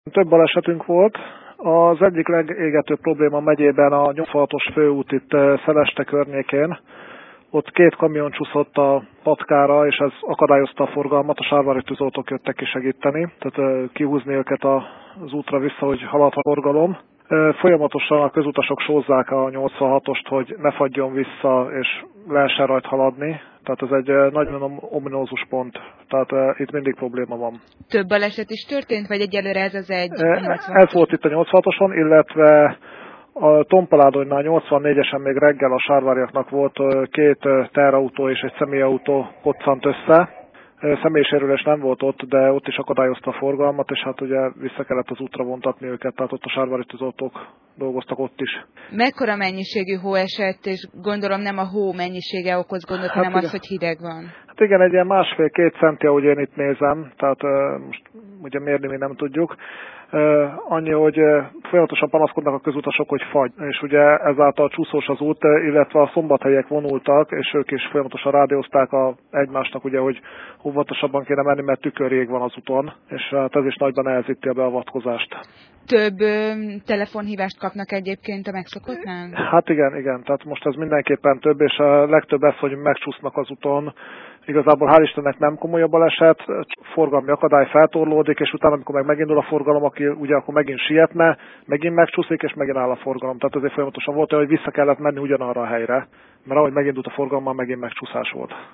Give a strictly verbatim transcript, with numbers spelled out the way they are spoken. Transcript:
Több balesetünk volt. Az egyik legégetőbb probléma megyében a nyolcvanhatos főút itt Szeleste környékén. Ott két kamion csúszott a patkára, és ez akadályozta a forgalmat, a sárvári tűzoltók jöttek ki segíteni, tehát kihúzni őket az útra vissza, hogy halad a forgalom. Folyamatosan a közutasok sózzák a nyolcvanhatost, hogy ne fagyjon vissza, és lehessen rajta haladni. Tehát ez egy nagyon ominózus pont, tehát uh, itt mindig probléma van. Több baleset is történt, vagy egyelőre ez az egy? Ez volt itt a nyolcvanhatoson, illetve a Tompaládonynál nyolcvannégyesen még reggel a sárváriaknak volt két teherautó és egy személyautó koccant össze. Személysérülés nem volt ott, de ott is akadályozta a forgalmat, és hát ugye vissza kellett az útra vontatni őket, tehát ott a sárvári tűzoltók dolgoztak ott is. Mekkora mennyiségű hó esett, és gondolom nem a hó mennyisége okoz gondot, hát hanem igen. Az, hogy hideg van. Hát igen, egy ilyen másfél-két centi, ahogy én itt nézem, tehát uh, most ugye mérni mi nem tudjuk. Uh, annyi, hogy uh, folyamatosan panaszkodnak a közutasok, hogy fagy, és ugye ezáltal csúszós az út, illetve a szombathelyek vonultak, és ők is folyamatosan rádiózták a, egymásnak, ugye, hogy óvatosabban kéne menni, mert tükörjég van az úton, és hát ez is nagyban nehezíti a beavatkozást. Több ö, telefonhívást kapnak egyébként a megszokottnál? Hát igen, igen, tehát most ez mindenképpen több, és a legtöbb ez, hogy megcsúsznak az úton. Igazából hál' Istennek nem komoly a baleset, forgalmi akadály feltorlódik, és utána, amikor meg megindul a forgalom, aki ugye akkor megint sietne, megint megcsúszik, és megint áll a forgalom. Tehát ezért folyamatosan volt, hogy vissza kellett menni ugyanarra a helyre, mert ahogy megindult a forgalommal, megint megcsúszás volt.